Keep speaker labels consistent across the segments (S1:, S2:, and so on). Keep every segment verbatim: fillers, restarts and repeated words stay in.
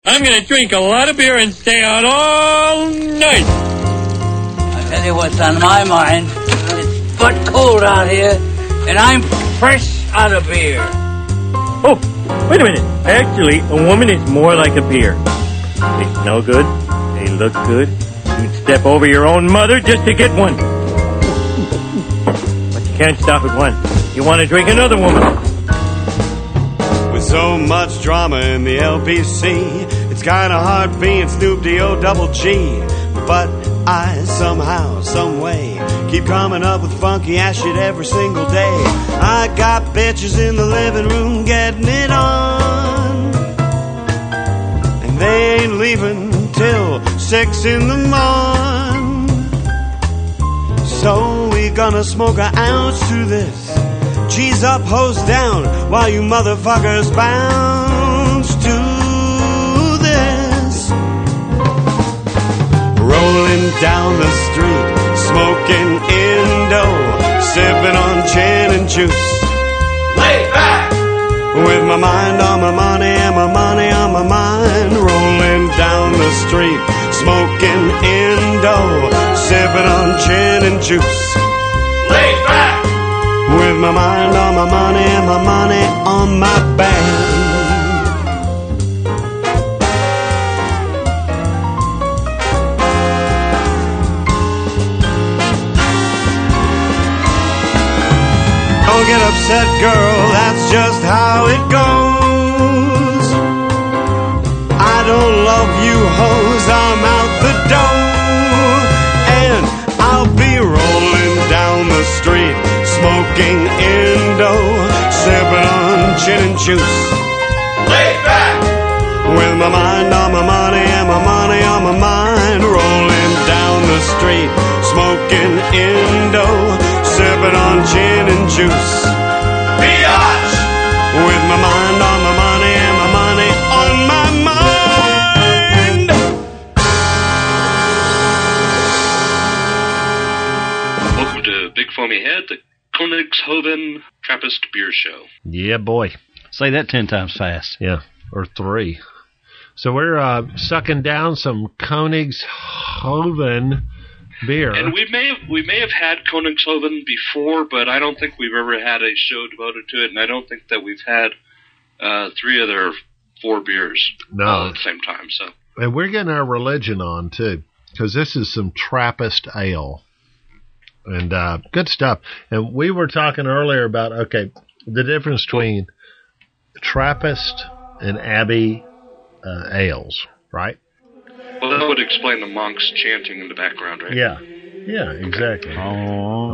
S1: I'm going to drink a lot of beer and stay out all night.
S2: I tell you what's on my mind. It's but cold out here, and I'm fresh out of beer.
S1: Oh, wait a minute. Actually, a woman is more like a beer. They smell good. They look good. You'd step over your own mother just to get one. But you can't stop at one. You want to drink another woman.
S3: With so much drama in the L B C, it's kind of hard being Snoop D-O double G. But I somehow, some way, keep coming up with funky ass shit every single day. I got bitches in the living room getting it on, and they ain't leaving till six in the morn. So we gonna smoke an ounce to this. G's up, hoes down, while you motherfuckers bounce to this. Rolling down the street, smoking Indo, sipping on gin and juice. Lay back! With my mind on my money and my money on my mind. Rolling down the street, smoking Indo, sipping on gin and juice. Lay back! With my mind on my money and my money on my band. Don't get upset, girl, that's just how it goes. I don't love you hoes, I'm out the door. And I'll be rolling down the street, smoking Indo, sipping on gin and juice. Lay back! With my mind on my money and my money on my mind. Rolling down the street, smoking Indo, sipping on gin and juice. Biatch! With my mind on my money and my money on my mind.
S4: Welcome to Big Foamy Head, the Königshoven Trappist Beer Show.
S5: Yeah, boy.
S6: Say that ten times fast.
S5: Yeah, or three. So we're uh, sucking down some Königshoven beer.
S4: And we may have we may have had Königshoven before, but I don't think we've ever had a show devoted to it, and I don't think that we've had uh, three of their four beers
S5: no.
S4: all at the same time. So,
S5: and we're getting our religion on, too, because this is some Trappist ale. And uh, good stuff. And we were talking earlier about, okay, the difference between Trappist and Abbey uh, ales, right?
S4: Well, that would explain the monks chanting in the background, right?
S5: Yeah. Yeah, exactly.
S6: Oh.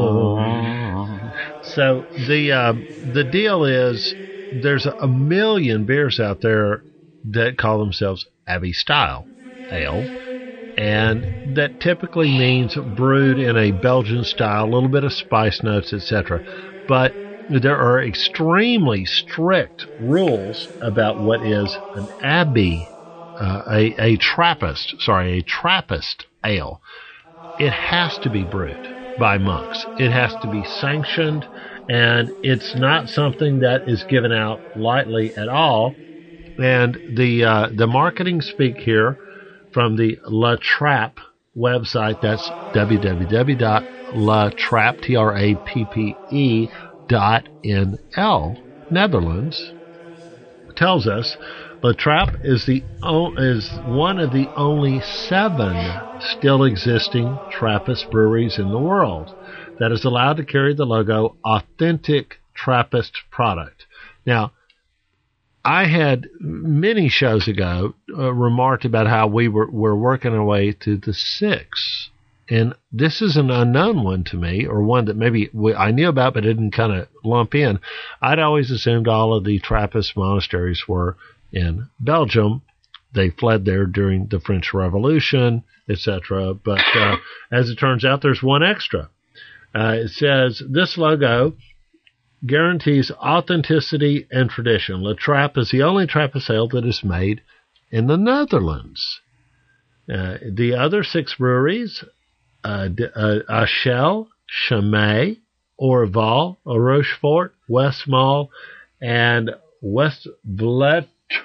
S5: Oh. So the uh, the deal is there's a million beers out there that call themselves Abbey style ale, and that typically means brewed in a Belgian style, a little bit of spice notes, et cetera. But there are extremely strict rules about what is an Abbey, uh, a, a Trappist, sorry, a Trappist ale. It has to be brewed by monks. It has to be sanctioned, and it's not something that is given out lightly at all. And the uh, the marketing speak here from the La Trappe website. That's w w w dot la trappe, T R A P P E, dot N L, Netherlands, tells us La Trappe is the is one of the only seven still existing Trappist breweries in the world that is allowed to carry the logo Authentic Trappist Product. Now, I had many shows ago uh, remarked about how we were, were working our way to the six. And this is an unknown one to me, or one that maybe we, I knew about but didn't kind of lump in. I'd always assumed all of the Trappist monasteries were in Belgium. They fled there during the French Revolution, et cetera. But uh, as it turns out, there's one extra. Uh, it says, this logo guarantees authenticity and tradition. La Trappe is the only Trappist ale that is made in the Netherlands. Uh, the other six breweries, uh, uh, Achel, Chimay, Orval, Rochefort, Westmalle, and West Vlet,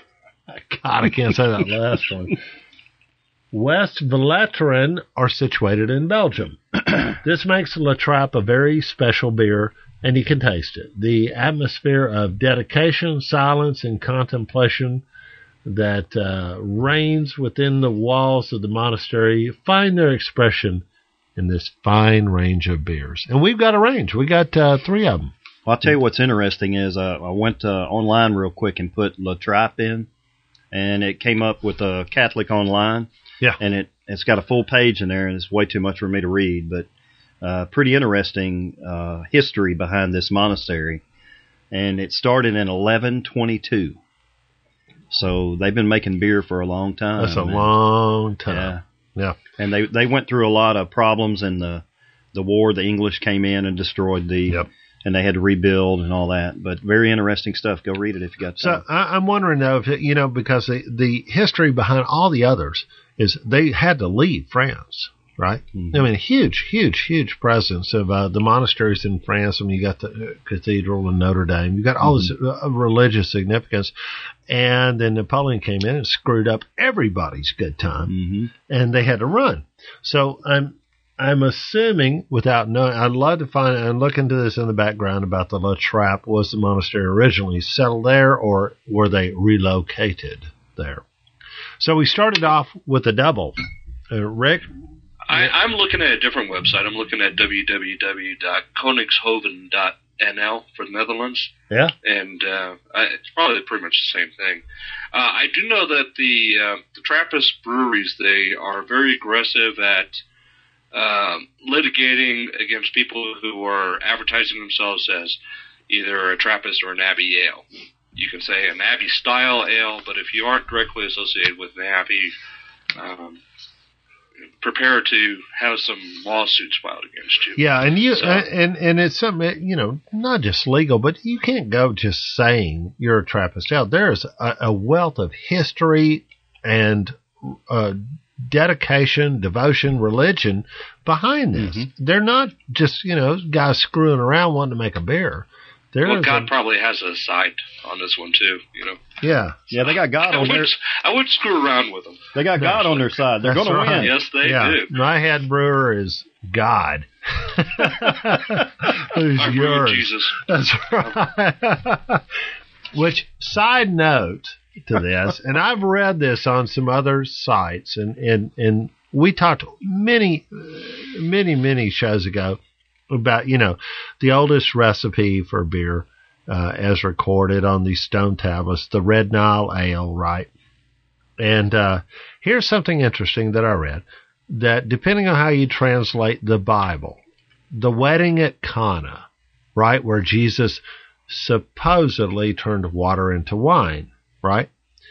S5: God, I can't say that last one. West Veleteren are situated in Belgium. This makes La Trappe a very special beer, and you can taste it. The atmosphere of dedication, silence, and contemplation that uh, reigns within the walls of the monastery find their expression in this fine range of beers. And we've got a range. We got uh, three of them.
S6: Well, I'll tell you what's interesting is uh, I went uh, online real quick and put La Trappe in, and it came up with a Catholic Online.
S5: Yeah.
S6: And it, it's got a full page in there, and it's way too much for me to read, but uh, pretty interesting uh, history behind this monastery. And it started in eleven twenty-two. So they've been making beer for a long time.
S5: That's a
S6: and,
S5: long time.
S6: Yeah.
S5: Yeah.
S6: And they they went through a lot of problems in the, the war. The English came in and destroyed the...
S5: Yep.
S6: And they had to rebuild and all that. But very interesting stuff. Go read it if you got time.
S5: So I, I'm wondering, though, if, it, you know, because the, the history behind all the others is they had to leave France, right? Mm-hmm. I mean, huge, huge, huge presence of uh, the monasteries in France. I mean, you got the cathedral in Notre Dame. You got all mm-hmm. this uh, religious significance. And then Napoleon came in and screwed up everybody's good time.
S6: Mm-hmm.
S5: And they had to run. So I'm... I'm assuming, without knowing, I'd love to find and look into this in the background about the La Trappe. Was the monastery originally settled there, or were they relocated there? So we started off with a double. Uh, Rick?
S4: I, I'm looking at a different website. I'm looking at w w w dot koningshoven dot n l for the Netherlands.
S5: Yeah.
S4: And uh, I, it's probably pretty much the same thing. Uh, I do know that the, uh, the Trappist breweries, they are very aggressive at Um, litigating against people who are advertising themselves as either a Trappist or an Abbey ale. You can say an Abbey-style ale, but if you aren't directly associated with an Abbey, um, prepare to have some lawsuits filed against you.
S5: Yeah, and you
S4: so,
S5: and and it's something, you know, not just legal, but you can't go just saying you're a Trappist ale. There's a, a wealth of history and uh dedication, devotion, religion behind this. Mm-hmm. They're not just, you know, guys screwing around wanting to make a beer. There
S4: well, God
S5: a,
S4: probably has a side on this one too, you know.
S5: Yeah.
S6: Yeah, they got God
S4: I
S6: on
S4: would,
S6: their
S4: I would screw around with them.
S6: They got God on their side. They're going
S5: right.
S6: to win.
S4: Yes, they
S5: yeah.
S4: do.
S5: My head brewer is God. Who's
S4: I
S5: yours?
S4: Jesus.
S5: That's right. Which, side note to this, and I've read this on some other sites, and, and, and we talked many, many, many shows ago about, you know, the oldest recipe for beer uh, as recorded on these stone tablets, the Red Nile Ale, right? And uh, here's something interesting that I read, that depending on how you translate the Bible, the wedding at Cana, right, where Jesus supposedly turned water into wine, right?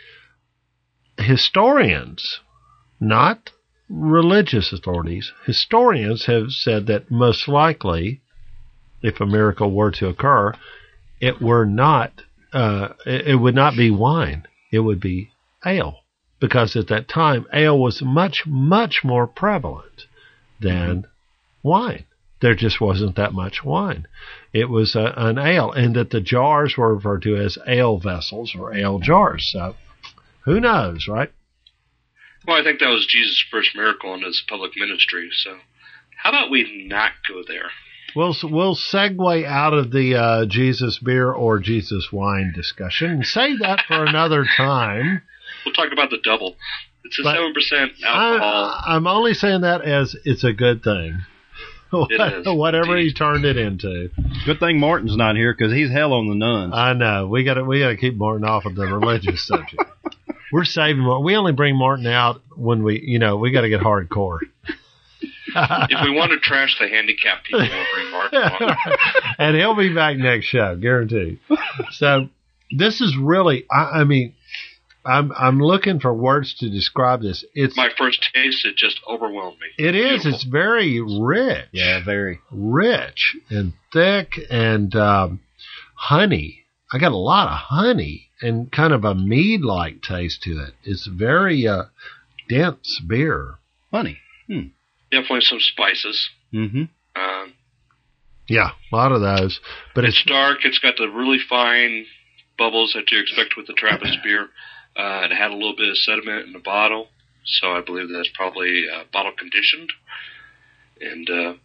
S5: Historians, not religious authorities, historians have said that most likely, if a miracle were to occur, it were not, uh, it, it would not be wine. It would be ale. Because at that time, ale was much, much more prevalent than wine. There just wasn't that much wine. It was a, an ale, and that the jars were referred to as ale vessels or ale jars. So, who knows, right?
S4: Well, I think that was Jesus' first miracle in his public ministry. So, how about we not go there?
S5: We'll we'll segue out of the uh, Jesus beer or Jesus wine discussion and save that for another time.
S4: We'll talk about the double. It's a
S5: But
S4: seven percent alcohol.
S5: I, I'm only saying that as it's a good thing.
S4: It is,
S5: Whatever
S4: indeed.
S5: he turned it into.
S6: Good thing Martin's not here because he's hell on the nuns.
S5: I know. We got to we got to keep Martin off of the religious subject. We're saving Martin. We only bring Martin out when we, you know, we got to get hardcore.
S4: If we want to trash the handicapped people, we'll bring Martin on.
S5: And he'll be back next show, guaranteed. So this is really, I, I mean, I'm I'm looking for words to describe this. It's
S4: My first taste, it just overwhelmed me.
S5: It is.
S4: Beautiful.
S5: It's very rich.
S6: Yeah, very.
S5: Rich and thick and um, honey. I got a lot of honey and kind of a mead-like taste to it. It's very uh, dense beer.
S6: Honey. Hmm.
S4: Definitely some spices.
S6: Mm-hmm.
S4: Um,
S5: Yeah, a lot of those. But
S4: it's
S5: it's
S4: dark. It's got the really fine bubbles that you expect with the Trappist beer. Uh, it had a little bit of sediment in the bottle, so I believe that's probably uh, bottle conditioned. And uh,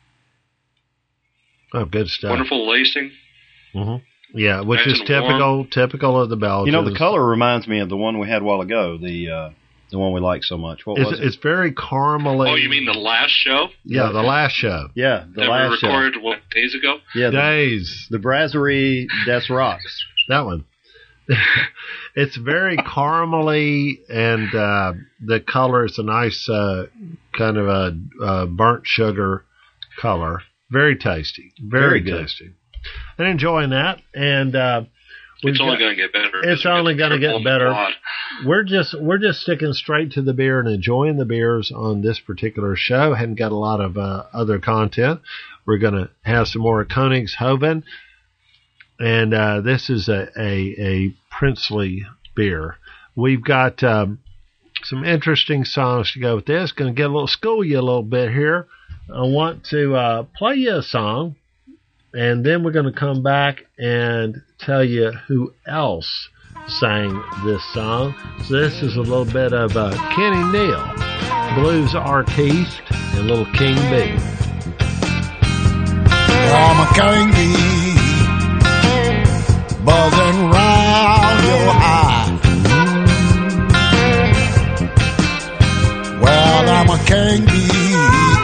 S5: oh, good stuff.
S4: Wonderful lacing.
S5: Mm-hmm. Yeah, which
S4: Nice
S5: is
S4: and
S5: typical
S4: warm.
S5: typical of the Belgians.
S6: You know, the color reminds me of the one we had a while ago, the uh, the one we liked so much. What
S5: It's,
S6: was it?
S5: it's very caramely.
S4: Oh, you mean the last show
S5: Yeah, the last show.
S6: Yeah, the
S4: that
S6: last
S4: we
S6: show.
S4: recorded, what, days ago?
S6: Yeah, the,
S5: Days.
S6: the Brasserie des Rocks.
S5: That one. It's very caramely, and uh, the color is a nice uh, kind of a uh, burnt sugar color. Very tasty. Very,
S6: Very good.
S5: tasty. And enjoying that. And uh, we've
S4: It's only
S5: got-
S4: going to get better.
S5: It's
S4: as we
S5: only
S4: to
S5: gonna get
S4: triple
S5: better.
S4: quad.
S5: We're just we're just sticking straight to the beer and enjoying the beers on this particular show. Hadn't got a lot of uh, other content. We're going to have some more Königshoven, and uh, this is a, a a princely beer. We've got um, some interesting songs to go with this. Going to get a little school you a little bit here. I want to uh, play you a song, and then we're going to come back and tell you who else sang this song. So this is a little bit of uh, Kenny Neal, blues artiste, and little King B.
S7: I'm a king bee, buzzing round your eye. Well, I'm a king bee,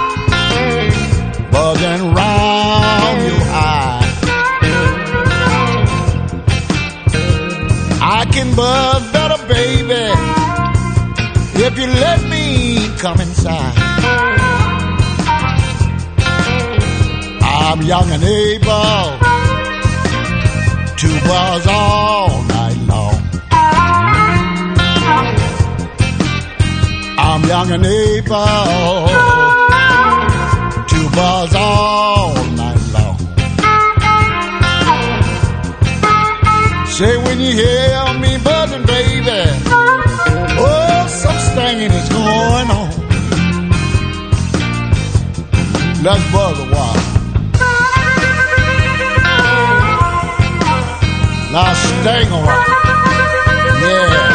S7: buzzing round your eye. I can buzz better, baby, if you let me come inside. I'm young and able to buzz all night long. I'm young and able to buzz all night long. Say when you hear me buzzing, baby, oh, some stinging is going on. Let's buzz a while. Now sting a while. Yeah.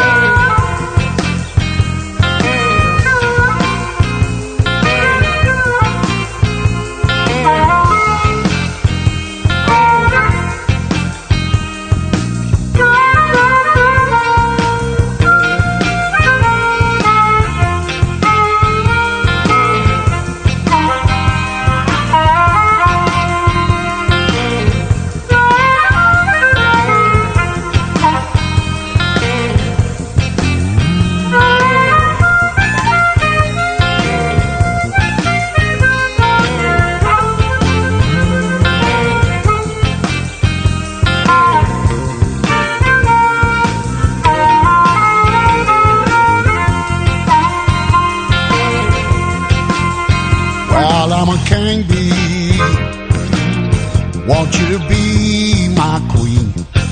S7: King bee, want you to be my queen.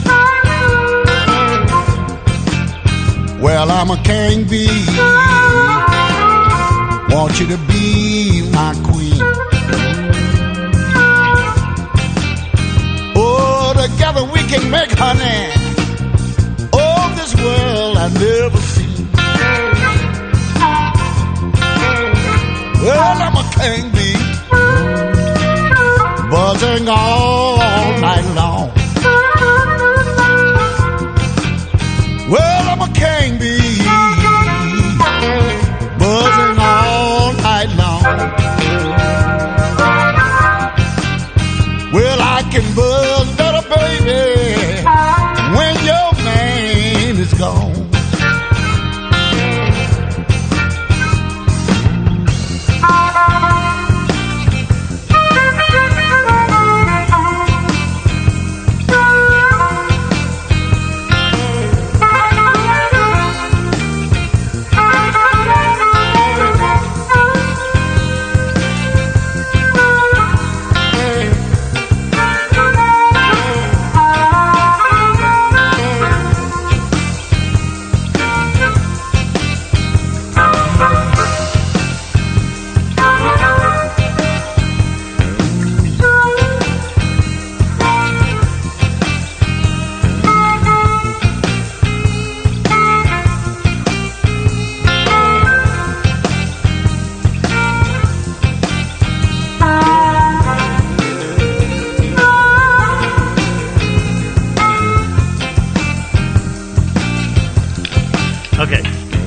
S7: Well, I'm a king bee, want you to be my queen. Oh, together we can make honey. Oh, this world I've never seen. Well, I'm a king bee, buzzing all night long. Well, I'm a king bee, buzzing all night long. Well, I can buzz better, baby, when your man is gone.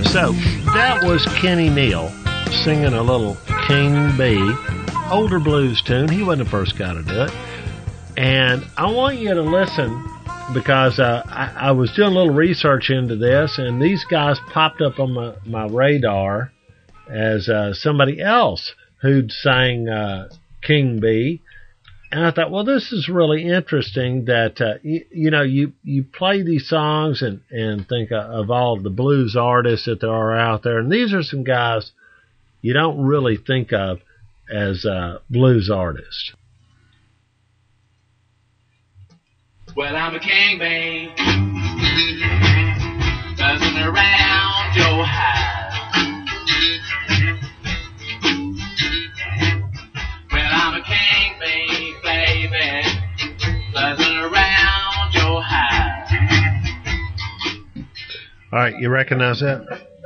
S5: So that was Kenny Neal singing a little King Bee, older blues tune. He wasn't the first guy to do it. And I want you to listen because uh, I, I was doing a little research into this, and these guys popped up on my, my radar as uh, somebody else who'd sang uh, King Bee. And I thought, well, this is really interesting that, uh, you, you know, you, you play these songs and, and think of all the blues artists that there are out there. And these are some guys you don't really think of as uh, blues artists.
S8: Well, I'm a king, babe, buzzing around your house. Well, I'm a king, babe, baby, buzzing around your house.
S5: All right, you recognize that?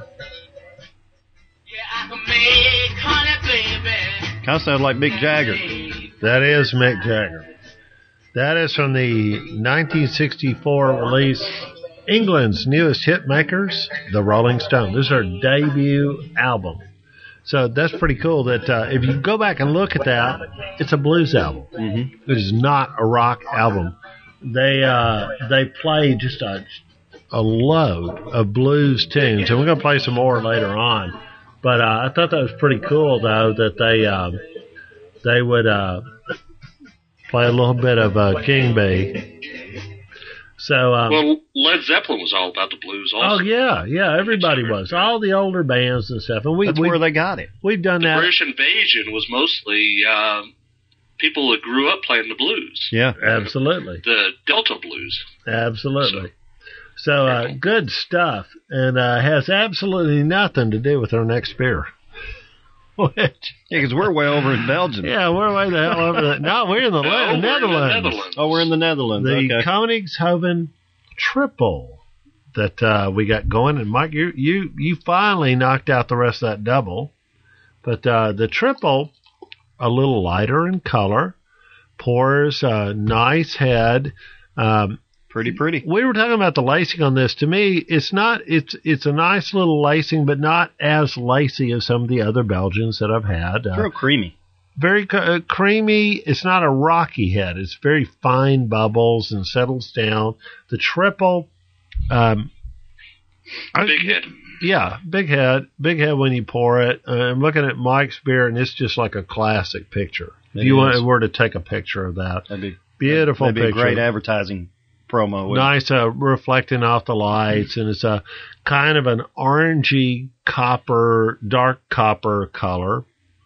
S8: Yeah, I can make honey, baby.
S6: Kind of sounds like Mick Jagger.
S5: That is Mick Jagger. That is from the nineteen sixty-four release, England's newest hit makers, the Rolling Stones. This is their debut album. So that's pretty cool that uh, if you go back and look at that, it's a blues album. Mm-hmm. It is not a rock album. They uh, they play just a, a load of blues tunes, and we're going to play some more later on. But uh, I thought that was pretty cool, though, that they, uh, they would... Uh, play a little bit of uh, King Bee. So, um,
S4: well, Led Zeppelin was all about the blues also.
S5: Oh, yeah, yeah, everybody was. All the older bands and stuff. And we,
S6: That's
S5: we,
S6: where they got it.
S5: We've done
S4: the
S5: that.
S4: The British Invasion was mostly uh, people that grew up playing the blues.
S5: Yeah, absolutely.
S4: The Delta blues.
S5: Absolutely. So, so uh, good stuff. And uh, has absolutely nothing to do with our next beer.
S6: Which, yeah, because we're way over in Belgium.
S5: Yeah, we're way the hell over there. No, we're in the
S4: no,
S5: Netherlands.
S4: We're in the Netherlands.
S6: Oh, we're in the Netherlands.
S5: The
S6: okay.
S5: Koningshoven Triple that uh, we got going. And, Mike, you, you, you finally knocked out the rest of that double. But uh, the Triple, a little lighter in color, pours a nice head. Um,
S6: Pretty pretty.
S5: We were talking about the lacing on this. To me, it's not. It's it's a nice little lacing, but not as lacy as some of the other Belgians that I've had.
S6: It's real creamy.
S5: Very uh, creamy. It's not a rocky head. It's very fine bubbles and settles down. The Triple, um,
S4: big
S5: I,
S4: head.
S5: Yeah, big head. Big head when you pour it. Uh, I'm looking at Mike's beer, and it's just like a classic picture.
S6: It
S5: if you
S6: is.
S5: want, were to take a picture of that,
S6: that'd be
S5: beautiful.
S6: That'd be
S5: picture.
S6: a great advertising promo.
S5: Nice, uh, reflecting off the lights, and it's a kind of an orangey copper, dark copper color.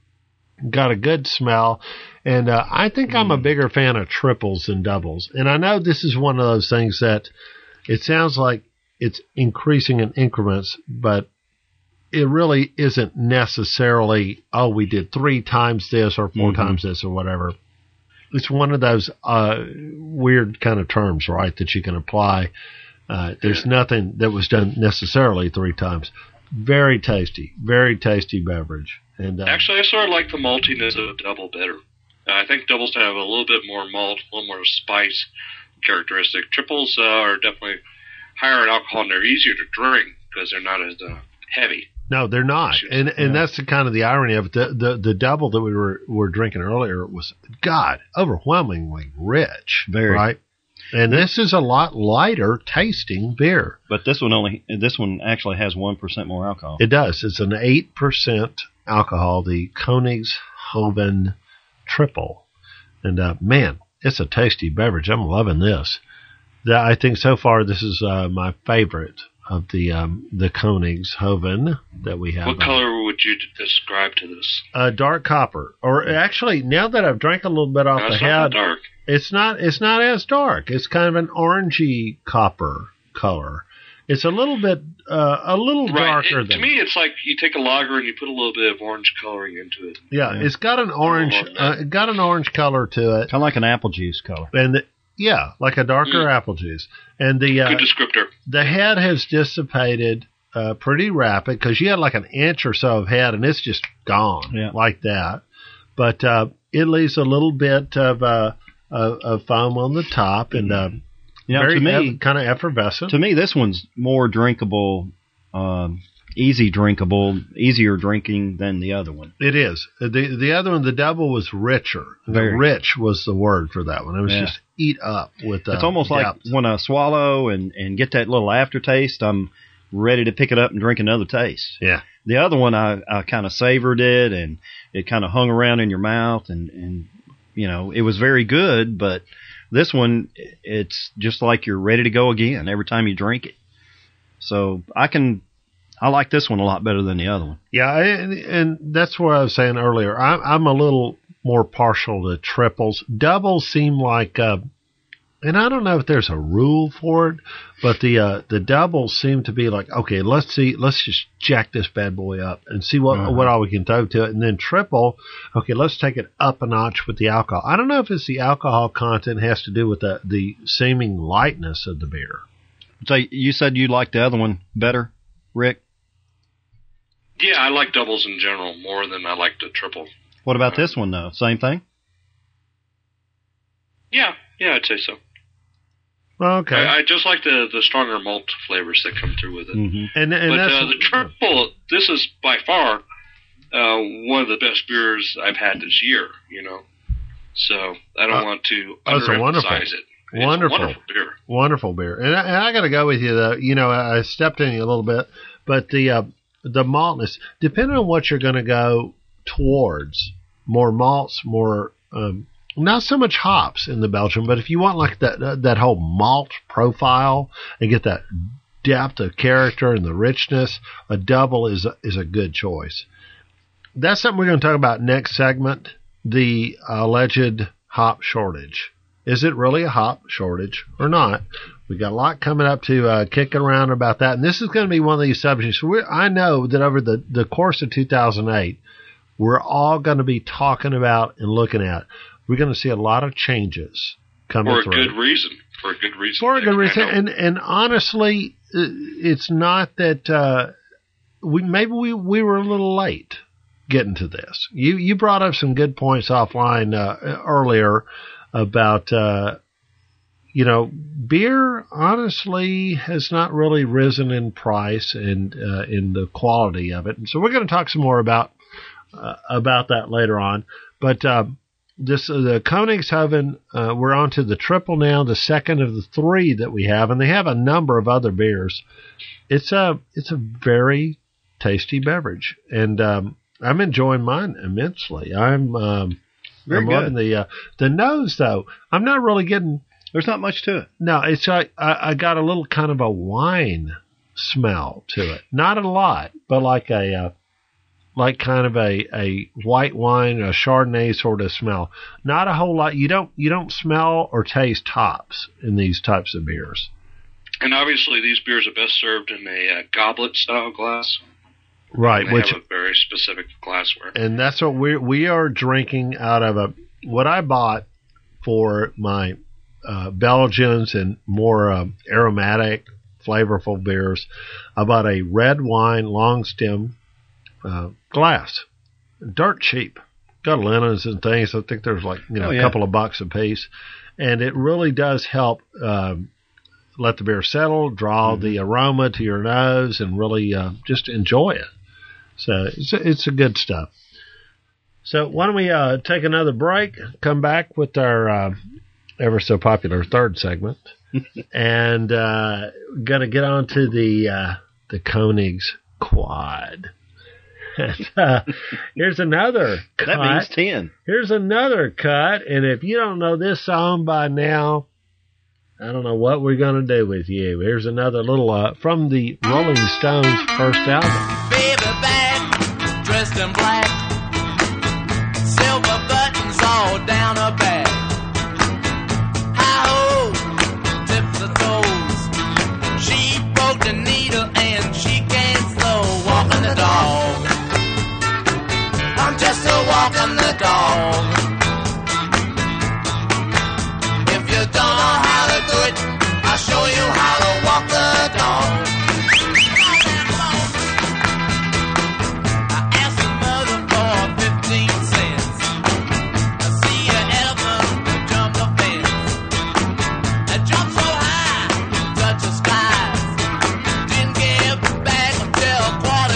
S5: Got a good smell, and uh, I think mm. I'm a bigger fan of triples than doubles. And I know this is one of those things that it sounds like it's increasing in increments, but it really isn't necessarily, oh, we did three times this or four mm-hmm. times this or whatever. It's one of those uh, weird kind of terms, right, that you can apply. Uh, there's nothing that was done necessarily three times. Very tasty, very tasty beverage. And uh,
S4: actually, I sort of like the maltiness of a double better. Uh, I think doubles have a little bit more malt, a little more spice characteristic. Triples uh, are definitely higher in alcohol, and they're easier to drink because they're not as uh, heavy.
S5: No, they're not, and and yeah. that's the kind of the irony of it. The, the the double that we were were drinking earlier was, God, overwhelmingly rich,
S6: very
S5: right. And this is a lot lighter tasting beer.
S6: But this one only this one actually has one percent more alcohol.
S5: It does. It's an eight percent alcohol. The Koningshoven Triple, and uh, man, it's a tasty beverage. I'm loving this. The, I think so far this is uh, my favorite of the um, the Koningshoven that we have.
S4: What color would you describe to this?
S5: Uh, dark copper. Or actually, now that I've drank a little bit off
S4: no,
S5: the
S4: it's
S5: head,
S4: not dark.
S5: it's not it's not as dark. It's kind of an orangey copper color. It's a little bit uh, a little
S4: right.
S5: darker
S4: it,
S5: than.
S4: To me, it's like you take a lager and you put a little bit of orange coloring into it.
S5: Yeah, yeah. It's got an orange uh, it got an orange color to it.
S6: Kind of like an apple juice color.
S5: And the, yeah, like a darker mm. apple juice. And the uh,
S4: good descriptor.
S5: The head has dissipated uh, pretty rapid because you had like an inch or so of head, and it's just gone
S6: yeah.
S5: like that. But uh, it leaves a little bit of uh, of, of foam on the top, and uh,
S6: you know,
S5: very
S6: to me,
S5: eff- kind of effervescent.
S6: To me, this one's more drinkable um, easy drinkable, easier drinking than the other one.
S5: It is. The the other one, the double, was richer.
S6: Very.
S5: The rich was the word for that one. It was
S6: Yeah.
S5: just eat up with. Uh,
S6: It's almost like
S5: depth.
S6: when I swallow and, and get that little aftertaste, I'm ready to pick it up and drink another taste.
S5: Yeah.
S6: The other one, I, I kind of savored it, and it kind of hung around in your mouth, and, and, you know, it was very good, but this one, it's just like you're ready to go again every time you drink it. So I can, I like this one a lot better than the other one.
S5: Yeah, and, and that's what I was saying earlier. I'm, I'm a little more partial to triples. Doubles seem like, uh, and I don't know if there's a rule for it, but the uh, the doubles seem to be like, okay, let's see, let's just jack this bad boy up and see what
S6: Uh-huh.
S5: what all we can throw to it. And then triple, okay, let's take it up a notch with the alcohol. I don't know if it's the alcohol content has to do with the the seeming lightness of the beer.
S6: So you said you liked the other one better, Rick?
S4: Yeah, I like doubles in general more than I like the triple.
S6: What about this one, though? Same thing?
S4: Yeah, yeah, I'd say so.
S5: Okay,
S4: I, I just like the, the stronger malt flavors that come through with it.
S6: Mm-hmm.
S5: and and
S4: But
S5: that's
S4: uh, the triple, this is by far uh, one of the best beers I've had this year, you know. So I don't
S5: Uh,
S4: want to
S5: that's a wonderful-
S4: underemphasize it. It's
S5: wonderful.
S4: a wonderful beer.
S5: Wonderful beer, and I, and I got to go with you though. You know, I, I stepped in you a little bit, but the uh, the maltness, depending on what you're going to go towards, more malts, more um, not so much hops in the Belgian, but if you want like that uh, that whole malt profile and get that depth of character and the richness, a double is a, is a good choice. That's something we're going to talk about next segment. The alleged hop shortage. Is it really a hop shortage or not? We got a lot coming up to uh, kicking around about that, and this is going to be one of these subjects. We're, I know that over the, the course of two thousand eight, we're all going to be talking about and looking at. We're going to see a lot of changes coming
S4: For a
S5: through.
S4: good reason. For a good reason.
S5: For a good
S4: I
S5: reason,
S4: know.
S5: and and honestly, uh, it's not that uh, we maybe we, we were a little late getting to this. You you brought up some good points offline uh, earlier about uh, you know, beer honestly has not really risen in price and uh, in the quality of it, and so we're going to talk some more about uh, about that later on. But uh, this uh, the Koenigshoven, uh, we're on to the triple now, the second of the three that we have, and they have a number of other beers. It's a it's a very tasty beverage, and um, I'm enjoying mine immensely. I'm um,
S6: Very
S5: I'm
S6: good.
S5: loving the uh, the nose though. I'm not really getting.
S6: There's not much to it.
S5: No, it's like I, I got a little kind of a wine smell to it. Not a lot, but like a uh, like kind of a, a white wine, a Chardonnay sort of smell. Not a whole lot. You don't you don't smell or taste hops in these types of beers.
S4: And obviously, these beers are best served in a uh, goblet-style glass.
S5: Right,
S4: They
S5: which
S4: have a very specific glassware.
S5: and that's what we we are drinking out of a what I bought for my uh, Belgians and more uh, aromatic, flavorful beers. I bought a red wine long stem uh, glass, dirt cheap. Got linens and things. I think there's like you know
S6: Oh, yeah.
S5: a couple of bucks a piece, and it really does help um, let the beer settle, draw the aroma to your nose, and really uh, just enjoy it. So it's a, it's a good stuff. So why don't we uh, take another break, come back with our uh, ever so popular third segment, and uh, gonna get on to the uh, the Koenigs Quad. And, uh, here's another cut.
S6: That means ten.
S5: Here's another cut, and if you don't know this song by now, I don't know what we're gonna do with you. Here's another little uh, from the Rolling Stones' first album.
S9: Baby back, dressed in black, silver buttons all down her back. Hi-ho, tips her toes. She broke the needle and she can't slow walking the dog. I'm just a walking the dog. If you don't know how to do it, I'll show you how to walk the dog. Quarter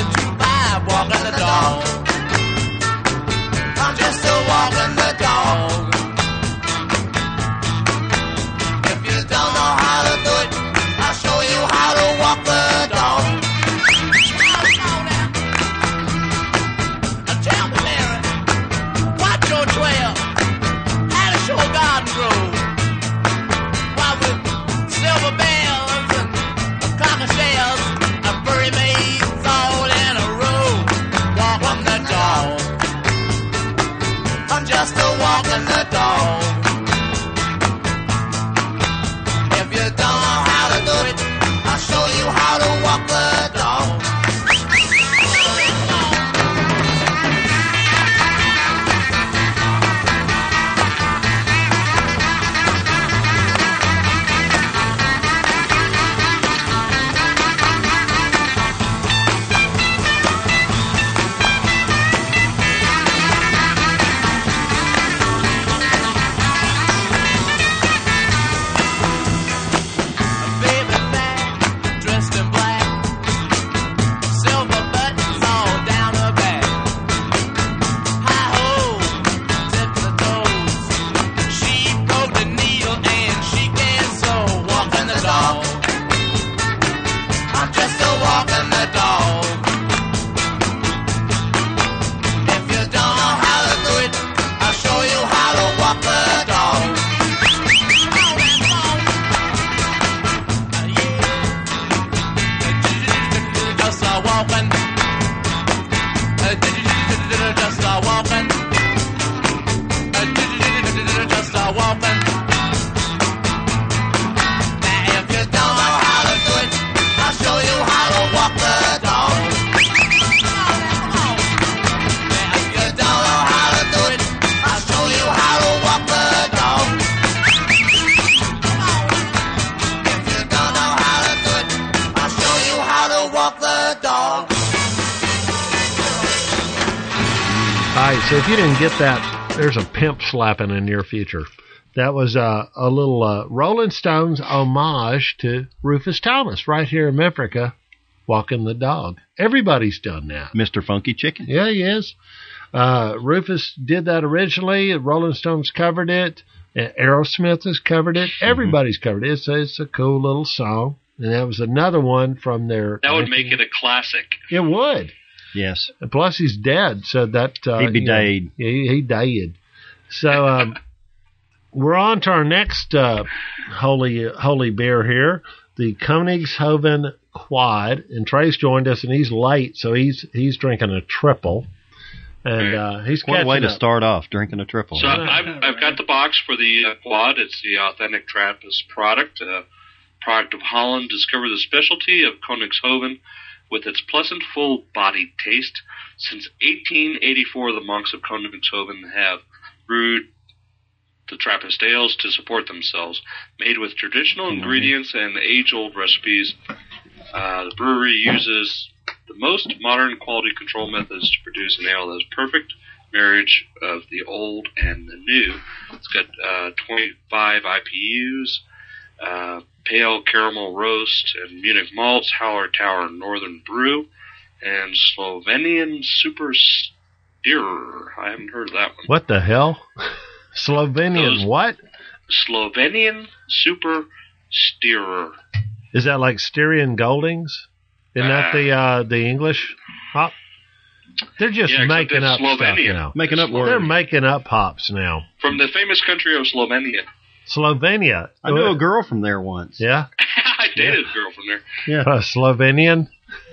S5: All right, so if you didn't get that, there's a pimp slap in the near future. That was uh, a little uh, Rolling Stones homage to Rufus Thomas right here in Memphis, walking the dog. Everybody's done that.
S6: Mister Funky Chicken.
S5: Yeah, he is. Uh, Rufus did that originally. Rolling Stones covered it. Aerosmith has covered it. Everybody's covered it. It's a, it's a cool little song. And that was another one from their...
S4: That would make it a classic.
S5: It would.
S6: Yes.
S5: And plus, he's dead, so that... Uh,
S6: He'd be
S5: you know,
S6: dead.
S5: he, he died. So, um, we're on to our next uh, holy holy beer here, the Königshoven Quad. And Trey's joined us, and he's late, so he's he's drinking a triple. And uh, he's
S6: What a way to
S5: up.
S6: start off, drinking a triple.
S4: So I've, I've got the box for the uh, quad. It's the authentic Trappist product, uh, product of Holland. Discover the specialty of Königshoven with its pleasant, full-bodied taste. Since eighteen eighty-four, the monks of Königshoven have brewed the Trappist ales to support themselves. Made with traditional
S6: Mm-hmm.
S4: ingredients and age-old recipes, uh, the brewery uses the most modern quality control methods to produce an ale that is perfect marriage of the old and the new. It's got uh, twenty-five I P Us, uh, pale caramel roast, and Munich malts, Howler Tower Northern Brew, and Slovenian Super Steerer. I haven't heard of that one.
S5: What the hell? Slovenian
S4: Those-
S5: what?
S4: Slovenian Super Steerer.
S5: Is that like Styrian Goldings? Isn't that the uh, the English hop? They're just
S4: Yeah, except
S5: making
S4: it's
S5: up stuff
S4: Slovenian.
S5: now.
S6: Making up
S5: They're
S6: words.
S5: making up hops now.
S4: From the famous country of Slovenia.
S5: Slovenia.
S6: I knew a girl from there once.
S5: Yeah?
S4: I dated a girl from there.
S6: Yeah.
S5: Uh, Slovenian?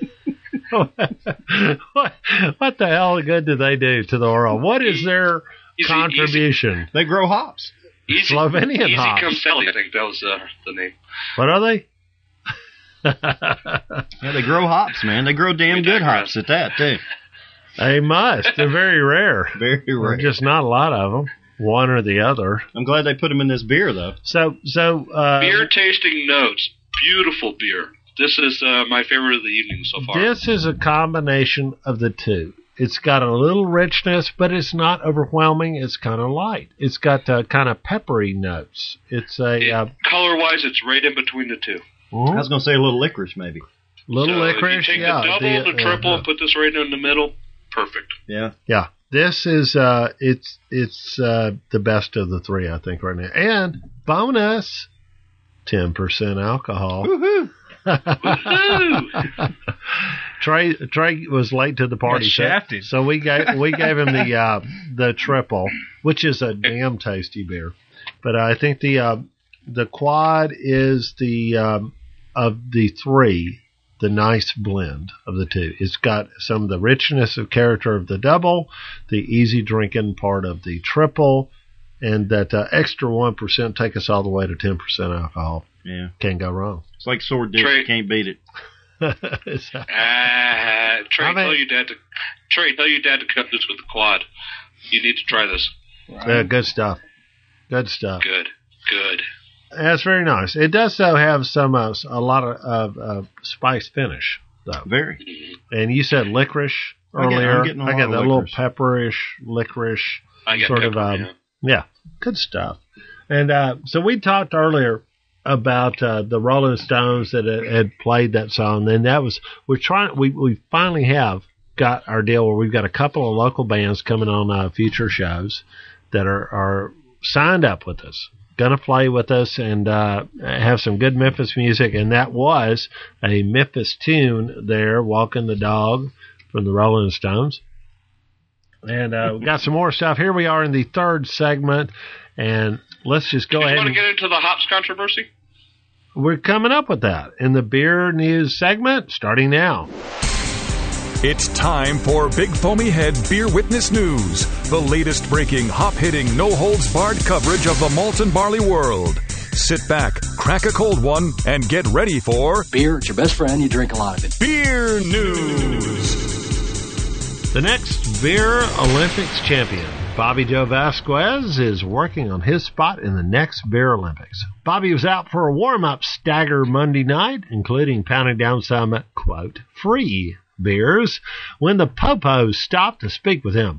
S5: what, what the hell good do they do to the world? What is their
S4: Easy-
S5: contribution?
S6: They grow hops.
S4: Easy,
S5: Slovenian
S4: Easy
S5: hops.
S4: Come Sally, I think that was uh, the name.
S5: What are they?
S6: Yeah, they grow hops, man. They grow damn good hops at that, too.
S5: They must. They're very rare.
S6: Very rare.
S5: There's just not a lot of them. One or the other.
S6: I'm glad they put them in this beer, though.
S5: So, so uh,
S4: Beer tasting notes. Beautiful beer. This is uh, my favorite of the evening so far.
S5: this is a combination of the two. It's got a little richness, but it's not overwhelming. It's kind of light. It's got uh, kind of peppery notes. It's a uh,
S4: Color-wise, it's right in between the two.
S6: I was going to say a little licorice, maybe.
S5: little
S4: so
S5: licorice.
S4: if you take
S5: yeah,
S4: the double, the,
S5: the,
S4: triple,
S5: uh,
S4: and put this right in the middle, perfect.
S6: Yeah.
S5: yeah. This is uh, it's it's uh, the best of the three, I think, right now. And bonus, ten percent alcohol.
S6: Woohoo!
S5: Trey Trey was late to the party,
S10: Got
S5: so,
S10: shafted.
S5: so we gave we gave him the uh, the triple, which is a damn tasty beer. But I think the uh, the quad is the um, of the three, the nice blend of the two. It's got some of the richness of character of the double, the easy drinking part of the triple, and that uh, extra one percent take us all the way to ten percent alcohol.
S6: Yeah.
S5: Can't go wrong.
S6: It's like sword dish.
S4: Trey.
S6: Can't beat it.
S5: It's, uh,
S4: Uh, Trey,
S5: I mean-
S4: tell your dad to Trey, tell your dad to cut this with the quad. You need to try this.
S5: uh, good stuff. Good stuff.
S4: Good, good.
S5: That's very nice. It does, though, have some uh, a lot of uh, uh, spice finish, though.
S6: Very.
S5: And you said licorice
S6: I get- I'm
S5: earlier.
S6: getting a
S5: I
S6: lot
S5: got
S6: of
S5: that little
S6: licorice.
S5: pepperish, licorice
S4: I get
S5: sort
S4: pepper,
S5: of. Um,
S4: yeah.
S5: yeah, good stuff. And uh, so we talked earlier about uh, the Rolling Stones that had, had played that song. And that was we're trying. We we finally have got our deal where we've got a couple of local bands coming on uh, future shows that are are signed up with us, gonna play with us, and uh, have some good Memphis music. And that was a Memphis tune there, "Walking the Dog" from the Rolling Stones. And uh, we got some more stuff. Here we are in the third segment, and let's just go
S4: Did you
S5: ahead.
S4: want
S5: And,
S4: to get into the hops controversy?
S5: we're coming up with that in the beer news segment, starting now.
S11: It's time for Big Foamy Head Beer Witness News, the latest breaking, hop-hitting, no-holds-barred coverage of the malt and barley world. Sit back, crack a cold one, and get ready for
S12: Beer, it's your best friend. You drink a lot of it.
S11: Beer News.
S5: The next Beer Olympics champion, Bobby Joe Vasquez, is working on his spot in the next Beer Olympics. Bobby was out for a warm-up stagger Monday night, including pounding down some, quote, free beers, when the Popos stopped to speak with him.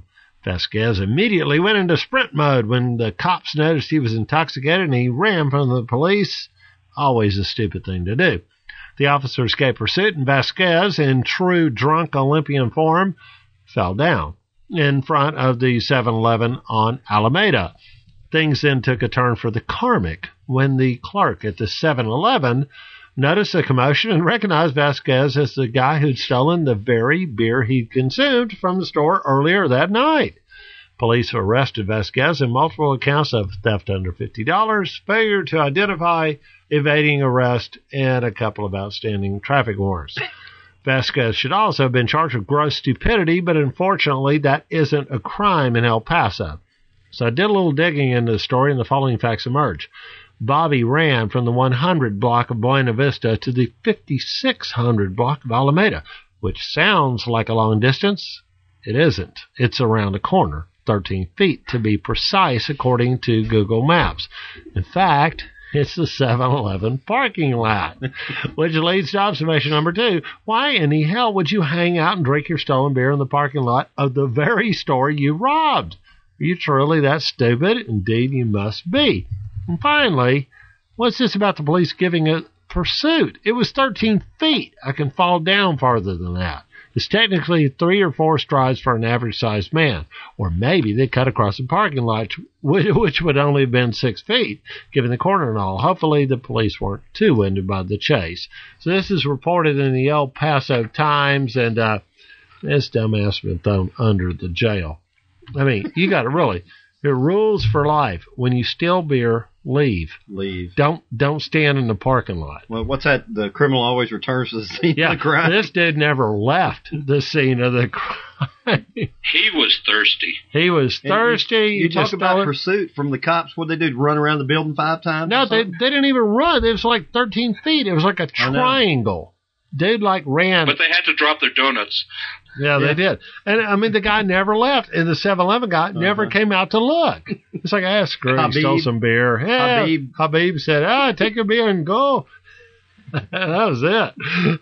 S5: Vasquez immediately went into sprint mode when the cops noticed he was intoxicated, and he ran from the police. Always a stupid thing to do. The officer escaped pursuit, and Vasquez, in true drunk Olympian form, fell down in front of the seven eleven on Alameda. Things then took a turn for the karmic when the clerk at the seven eleven noticed the commotion and recognized Vasquez as the guy who'd stolen the very beer he'd consumed from the store earlier that night. Police arrested Vasquez in multiple accounts of theft under fifty dollars, failure to identify, evading arrest, and a couple of outstanding traffic warrants. Vasquez should also have been charged with gross stupidity, but unfortunately that isn't a crime in El Paso. So I did a little digging into the story, and the following facts emerged. Bobby ran from the one hundred block of Buena Vista to the fifty-six hundred block of Alameda, which sounds like a long distance. It isn't. It's around the corner, thirteen feet to be precise, according to Google Maps. In fact, it's the seven eleven parking lot, which leads to observation number two. Why in the hell would you hang out and drink your stolen beer in the parking lot of the very store you robbed? Are you truly that stupid? Indeed, you must be. And finally, what's this about the police giving a pursuit? It was thirteen feet. I can fall down farther than that. It's technically three or four strides for an average-sized man. Or maybe they cut across the parking lot, which would only have been six feet, given the corner and all. Hopefully the police weren't too winded by the chase. So this is reported in the El Paso Times, and uh, this dumbass been thrown under the jail. I mean, you got to really... There are rules for life. When you steal beer, leave.
S6: Leave.
S5: Don't don't stand in the parking lot.
S6: Well, what's that? The criminal always returns to the scene
S5: yeah,
S6: of the crime.
S5: This dude never left the scene of the crime.
S4: He was thirsty.
S5: He was
S6: And
S5: thirsty.
S6: You, you
S5: He
S6: talk
S5: just
S6: about
S5: stole-
S6: pursuit from the cops. What they do? Run around the building five times?
S5: No,
S6: or
S5: they,
S6: something?
S5: they didn't even run. It was like thirteen feet. It was like a
S6: I know.
S5: triangle. Dude, like, ran.
S4: But they had to drop their donuts.
S5: Yeah,
S6: Yeah.
S5: they did. And, I mean, the guy never left. And the seven eleven guy never
S6: Uh-huh.
S5: came out to look. It's like, ah, screw it. He stole
S6: Habib.
S5: some beer. Yeah,
S6: Habib.
S5: Habib said, ah, take your beer and go. That was it.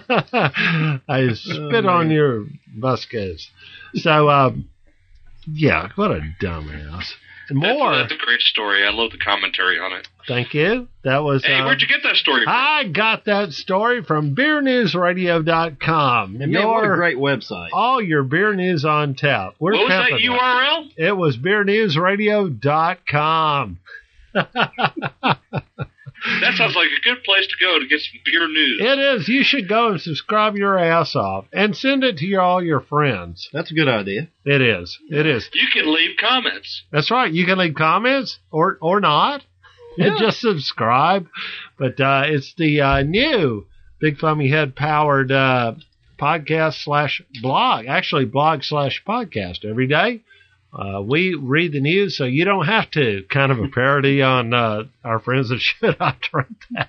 S5: I spit
S6: Oh,
S5: on
S6: man.
S5: your Vasquez. So, um, yeah, what a dumbass. And more.
S4: That's, that's a great story. I love the commentary on it.
S5: Thank you. That was.
S4: Hey,
S5: uh,
S4: where'd you get that story from?
S5: I got that story from beer news radio dot com.
S6: And man, what a great website.
S5: All your beer news on tap. We're
S4: What was that
S5: pimping
S4: U
S5: it.
S4: R L?
S5: It was beer news radio dot com.
S4: That sounds like a good place to go to get some beer news.
S5: It is. You should go and subscribe your ass off and send it to your, all your friends.
S6: That's a good idea.
S5: It is. It is.
S4: You can leave comments.
S5: That's right. You can leave comments or or not.
S6: Yeah.
S5: Just subscribe. But uh, it's the uh, new Big Foamy Head powered uh, podcast slash blog. Actually, blog slash podcast every day. Uh, we read the news so you don't have to. Kind of a parody on uh, our friends at Should I Drink That?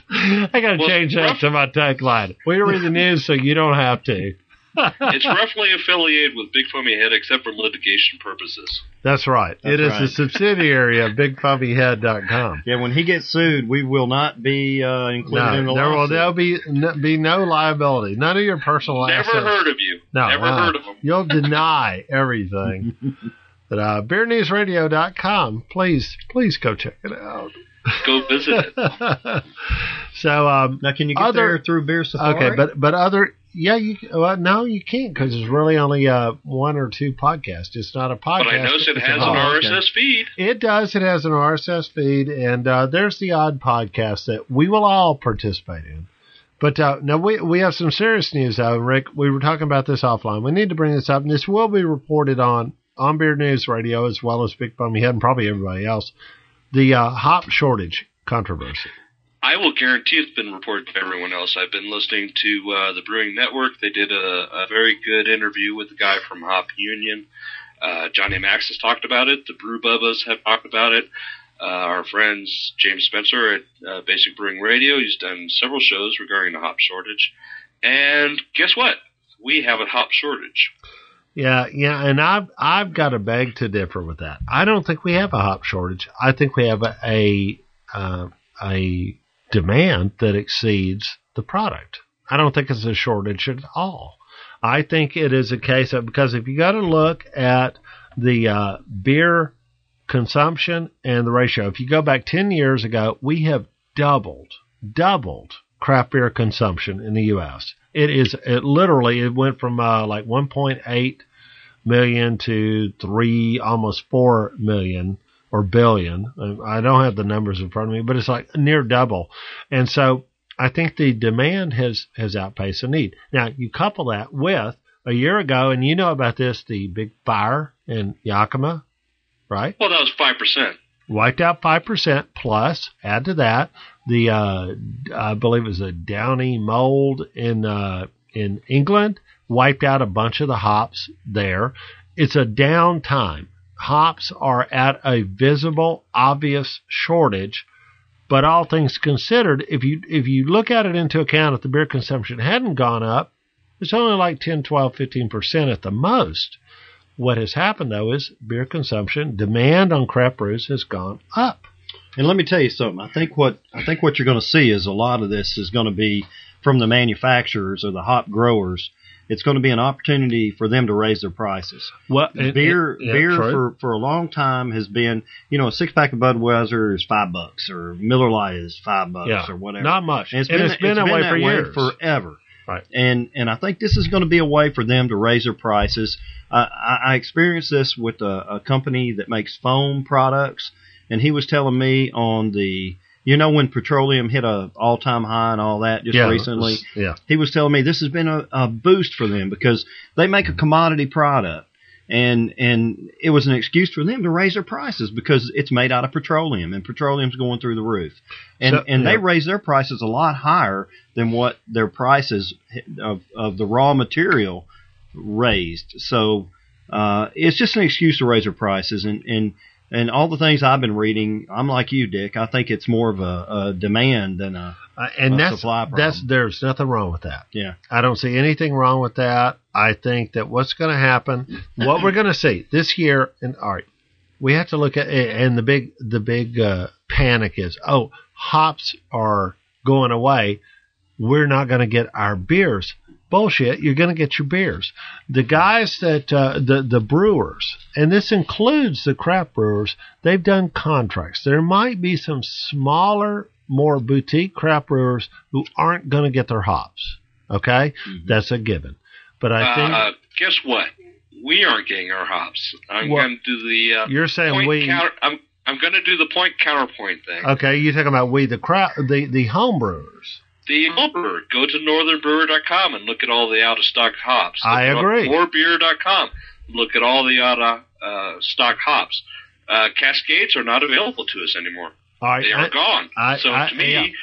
S5: I got to
S4: Well,
S5: change that
S4: rough-
S5: to my tagline. We read the news so you don't have to.
S4: It's roughly affiliated with Big Foamy Head except for litigation purposes.
S5: That's right.
S6: That's
S5: it is
S6: right.
S5: a subsidiary of big foamy head dot com.
S6: Yeah, when he gets sued, we will not be uh, included in the
S5: No, there will
S6: lawsuit.
S5: there'll be n- be no liability. None of your personal
S4: Never
S5: assets.
S4: heard of you.
S5: No,
S4: Never
S5: uh,
S4: heard of them.
S5: You'll deny everything. But uh, beer news radio dot com, please, please go check it out.
S4: Go visit it.
S5: So, um,
S6: Now, can you get
S5: other-
S6: there through Beer Safari?
S5: okay, but but other, yeah, you well, no, you can't because it's really only uh, one or two podcasts. It's not a podcast.
S4: But I noticed it
S5: It's
S4: has
S5: a-
S4: an
S5: Oh,
S4: R
S5: okay.
S4: S S feed.
S5: It does. It has an R S S feed, and uh, there's the odd podcast that we will all participate in. But uh, now we we have some serious news, though, Rick. We were talking about this offline. We need to bring this up, and this will be reported on on Beer News Radio as well as Big Foamy Head and probably everybody else. The uh, hop shortage controversy.
S4: I will guarantee it's been reported to everyone else. I've been listening to uh, the Brewing Network. They did a, a very good interview with the guy from Hop Union. Uh, Johnny Max has talked about it. The Brew Bubbas have talked about it. Uh, our friends James Spencer at uh, Basic Brewing Radio, he's done several shows regarding the hop shortage. And guess what? We have a hop shortage.
S5: Yeah, yeah, and I've I've got to beg to differ with that. I don't think we have a hop shortage. I think we have a a, uh, a demand that exceeds the product. I don't think it's a shortage at all. I think it is a case of, because if you got to look at the uh, beer consumption and the ratio. If you go back ten years ago, we have doubled, doubled craft beer consumption in the U S. It is, it literally, it went from uh, like one point eight million to three, almost four million or billion. I don't have the numbers in front of me, but it's like near double. And so I think the demand has, has outpaced the need. Now, you couple that with a year ago, and you know about this, the big fire in Yakima, right?
S4: Well, that was five percent.
S5: Wiped out five percent, plus, add to that, the, uh, I believe it was a downy mold in, uh, in England, wiped out a bunch of the hops there. It's a downtime. Hops are at a visible, obvious shortage, but all things considered, if you, if you look at it into account, if the beer consumption hadn't gone up, it's only like ten, twelve, fifteen percent at the most. What has happened, though, is beer consumption, demand on craft brews has gone up.
S6: And let me tell you something. I think what I think what you're going to see is a lot of this is going to be from the manufacturers or the hop growers. It's going to be an opportunity for them to raise their prices.
S5: Well, it,
S6: beer,
S5: it, yeah,
S6: beer
S5: true.
S6: for, for a long time has been, you know, a six pack of Budweiser is five bucks, or Miller Lite is five bucks,
S5: yeah,
S6: or whatever.
S5: Not much.
S6: And it's
S5: and
S6: been,
S5: it's been,
S6: it's
S5: that
S6: been
S5: way
S6: that
S5: for
S6: way
S5: years,
S6: forever.
S5: Right.
S6: And and I think this is going to be a way for them to raise their prices. Uh, I, I experienced this with a, a company that makes foam products, and he was telling me on the, you know, when petroleum hit a all time high and all that just
S5: yeah,
S6: recently,
S5: was, yeah.
S6: he was telling me this has been a, a boost for them because they make a commodity product, and and it was an excuse for them to raise their prices because it's made out of petroleum, and petroleum's going through the roof, and
S5: So,
S6: and
S5: yeah.
S6: they raise their prices a lot higher than what their prices of of the raw material raised. So uh, it's just an excuse to raise their prices, and and. And all the things I've been reading, I'm like you, Dick. I think it's more of a, a demand than a,
S5: uh, and
S6: a
S5: that's,
S6: supply problem.
S5: That's, there's nothing wrong with that.
S6: Yeah.
S5: I don't see anything wrong with that. I think that what's going to happen, what we're going to see this year, and all right, we have to look at, and the big, the big uh, panic is, oh, hops are going away. We're not going to get our beers. Bullshit, you're going to get your beers. The guys that, uh, the, the brewers, and this includes the craft brewers, they've done contracts. There might be some smaller, more boutique craft brewers who aren't going to get their hops. Okay? Mm-hmm. That's a given. But I think.
S4: Uh, guess what? We aren't getting our hops. I'm
S5: well,
S4: going to do the. Uh,
S5: you're saying
S4: point
S5: we.
S4: Counter, I'm, I'm going to do the point counterpoint thing.
S5: Okay, you're talking about we, the, craft, the, the home brewers.
S4: The home brewer. Go to northern brewer dot com and look at all the out-of-stock hops. Look
S5: I agree.
S4: more beer dot com. Look at all the out-of-stock hops. Uh, Cascades are not available to us anymore.
S5: All right,
S4: they are
S5: I,
S4: gone.
S5: I,
S4: so
S5: I,
S4: to me,
S5: yeah.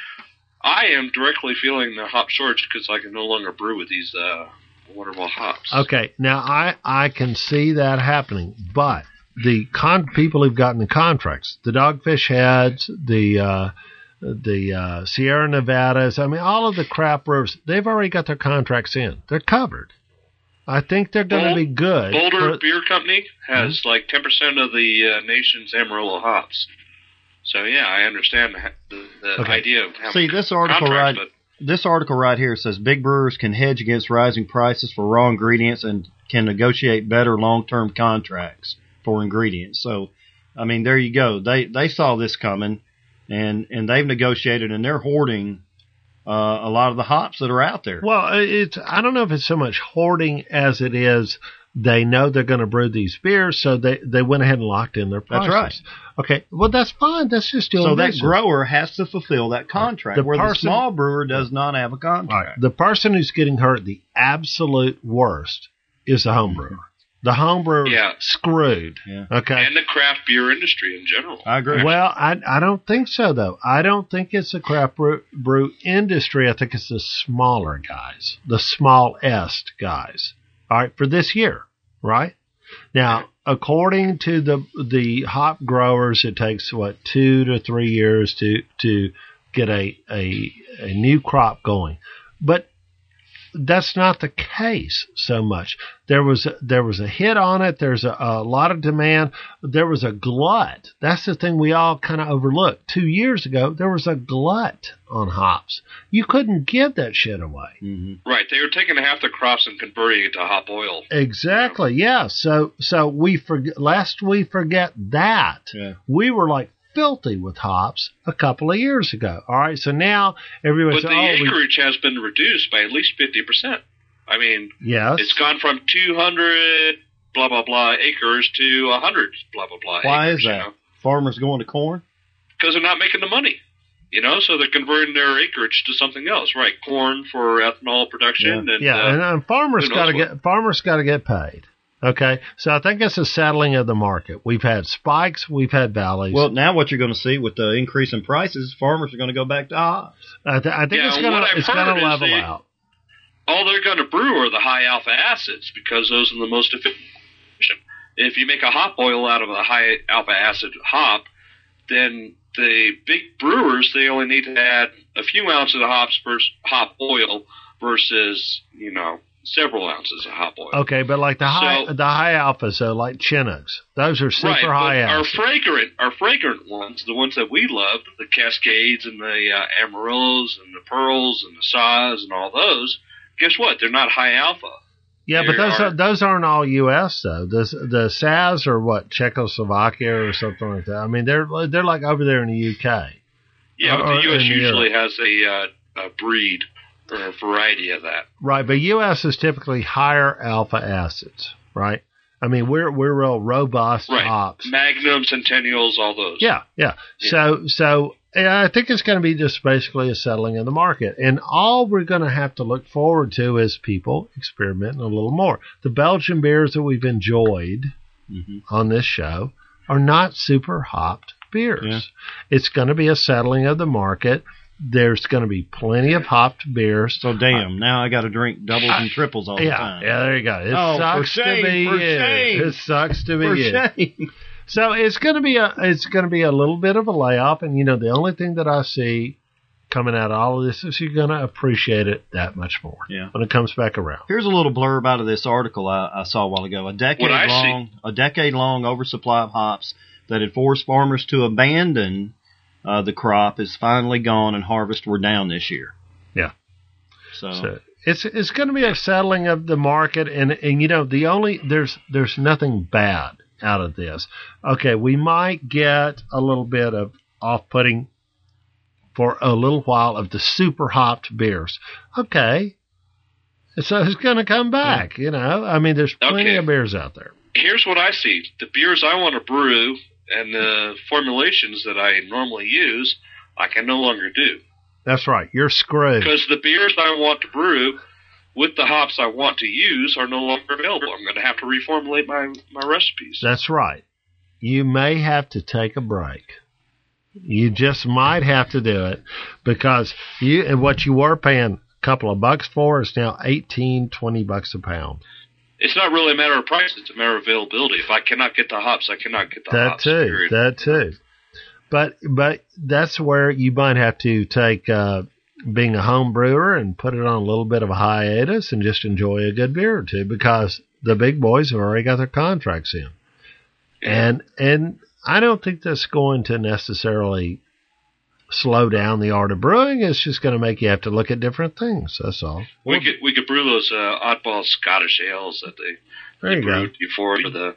S4: I am directly feeling the hop shortage because I can no longer brew with these uh, waterfall hops.
S5: Okay, now I, I can see that happening, but the con- people who've gotten the contracts, the Dogfish Heads, the uh, the uh, Sierra Nevadas, I mean, all of the craft brewers, they've already got their contracts in. They're covered. I think they're going to be good.
S4: Boulder
S5: for,
S4: Beer Company has
S5: mm-hmm.
S4: like ten percent of the uh, nation's Amarillo hops. So, yeah, I understand the, the
S6: okay.
S4: idea of having
S6: See, this article right,
S4: but
S6: this article right here says big brewers can hedge against rising prices for raw ingredients and can negotiate better long-term contracts for ingredients. So, I mean, there you go. They they saw this coming. And and they've negotiated, and they're hoarding uh, a lot of the hops that are out there.
S5: Well, it's I don't know if it's so much hoarding as it is they know they're going to brew these beers, so they, they went ahead and locked in their prices.
S6: That's right.
S5: Okay, well, that's fine. That's just doing
S6: So
S5: business.
S6: that grower has to fulfill that contract,
S5: the
S6: where
S5: person,
S6: the small brewer does not have a contract.
S5: Right. The person who's getting hurt the absolute worst is the home brewer. The home brewer
S4: yeah.
S5: screwed.
S6: Yeah.
S5: Okay.
S4: And the craft beer industry in general.
S6: I agree.
S5: Well, I I don't think so, though. I don't think it's the craft brew, brew industry. I think it's the smaller guys, the small-est guys. All right, for this year, right? Now, according to the the hop growers, it takes, what, two to three years to, to get a, a, a new crop going. But that's not the case so much. There was a, there was a hit on it. There's a, a lot of demand. There was a glut. That's the thing we all kind of overlooked. Two years ago, there was a glut on hops. You couldn't give that shit away.
S6: Mm-hmm.
S4: Right. They were taking half the crops and converting it to hop oil.
S5: Exactly. Yeah. So so we forget. Lest we forget that
S6: Yeah.
S5: we were like filthy with hops a couple of years ago. All right. So now everybody's
S4: But the
S5: oh, we,
S4: acreage has been reduced by at least fifty percent. I mean,
S5: yes.
S4: it's gone from two hundred blah, blah, blah acres to one hundred blah, blah, blah
S6: Why
S4: acres.
S6: is that?
S4: You know?
S6: Farmers going to corn?
S4: Because they're not making the money. You know, so they're converting their acreage to something else, right? Corn for ethanol production,
S6: Yeah.
S4: and
S5: yeah,
S4: uh,
S5: and, and farmers
S4: who
S5: got to
S4: knows
S5: get farmers got to get paid. Okay, so I think it's a settling of the market. We've had spikes, we've had valleys.
S6: Well, now what you're going to see with the increase in prices, farmers are going to go back to hops.
S5: I, th- I think
S4: Yeah,
S5: it's
S4: and
S5: going
S4: what
S5: to
S4: I've
S5: it's going
S4: heard
S5: to
S4: is
S5: level
S4: they-
S5: out.
S4: all they're going to brew are the high alpha acids because those are the most efficient. If you make a hop oil out of a high alpha acid hop, then the big brewers, they only need to add a few ounces of hops versus hop oil versus, you know, several ounces of hop oil.
S5: Okay, but like the high
S4: So-
S5: the high alpha, so like Chinooks, those are super
S4: right,
S5: high
S4: but our
S5: acid.
S4: fragrant, our fragrant ones, the ones that we love, the Cascades and the uh, Amarillos and the Pearls and the Saws and all those, guess what? They're not high alpha.
S5: Yeah, but
S4: They
S5: those
S4: are-
S5: are, those aren't all U S though. The the S A S are what, Czechoslovakia or something like that. I mean, they're they're like over there in the U K.
S4: Yeah, but
S5: Or-
S4: the U S
S5: in
S4: usually
S5: Europe.
S4: has a, uh, a breed or a variety of that.
S5: Right, but U S is typically higher alpha acids, right? I mean, we're we're real robust
S4: Right.
S5: hops.
S4: Magnum, Centennials, all those.
S5: Yeah, yeah. So so yeah, I think it's going to be just basically a settling of the market, and all we're going to have to look forward to is people experimenting a little more. The Belgian beers that we've enjoyed
S6: Mm-hmm.
S5: on this show are not super hopped beers.
S6: Yeah.
S5: It's going to be a settling of the market. There's going to be plenty of hopped beers.
S6: So damn, now I got to drink doubles and triples all the
S5: Yeah,
S6: time.
S5: yeah, there you go. It
S6: Oh, for
S5: sucks
S6: shame,
S5: to be
S6: for
S5: you.
S6: shame.
S5: It sucks to be
S6: For
S5: you.
S6: shame.
S5: So it's going to be a it's going to be a little bit of a layoff, and you know the only thing that I see coming out of all of this is you're going to appreciate it that much more
S6: Yeah.
S5: when it comes back around.
S6: Here's a little blurb out of this article I, I saw a while ago. A decade
S4: What I
S6: long, a decade long oversupply of hops that had forced farmers to abandon uh, the crop is finally gone, and harvests were down this year.
S5: Yeah.
S6: So,
S5: So it's it's going to be a settling of the market, and and you know the only there's there's nothing bad out of this. Okay, we might get a little bit of off-putting for a little while of the super hopped beers. Okay, so it's going to come back. You know, I mean, there's plenty
S4: Okay.
S5: of beers out there.
S4: Here's what I see. The beers I want to brew and the formulations that I normally use, I can no longer do.
S5: That's right. You're screwed.
S4: Because the beers I want to brew with the hops I want to use are no longer available. I'm going to have to reformulate my, my recipes.
S5: That's right. You may have to take a break. You just might have to do it because you and what you were paying a couple of bucks for is now eighteen, twenty bucks a pound.
S4: It's not really a matter of price. It's a matter of availability. If I cannot get the hops, I cannot get the
S5: That
S4: hops.
S5: too.
S4: period.
S5: That too. But but that's where you might have to take uh, being a home brewer and put it on a little bit of a hiatus and just enjoy a good beer or two because the big boys have already got their contracts in. And and I don't think that's going to necessarily slow down the art of brewing. It's just going to make you have to look at different things. That's all.
S4: We could we could brew those uh, oddball Scottish ales that they,
S5: There
S4: they
S5: you go.
S4: brewed before for the.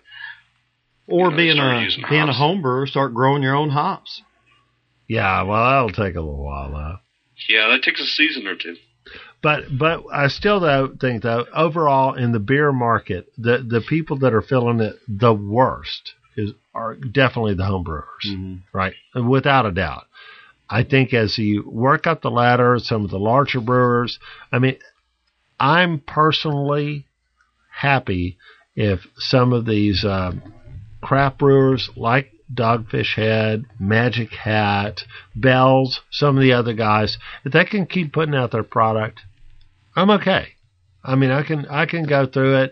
S6: or
S4: You know,
S6: being
S4: start
S6: a
S4: using
S6: being a
S4: hops.
S6: home brewer, start growing your own hops.
S5: Yeah, well, that'll take a little while though.
S4: Yeah, that takes a season or two.
S5: But but I still though think though overall in the beer market, the the people that are feeling it the worst is are definitely the home brewers,
S6: Mm-hmm.
S5: right? Without a doubt. I think as you work up the ladder, some of the larger brewers, I mean, I'm personally happy if some of these um, craft brewers like Dogfish Head, Magic Hat, Bell's, some of the other guys, if they can keep putting out their product, I'm okay. I mean, I can I can go through it.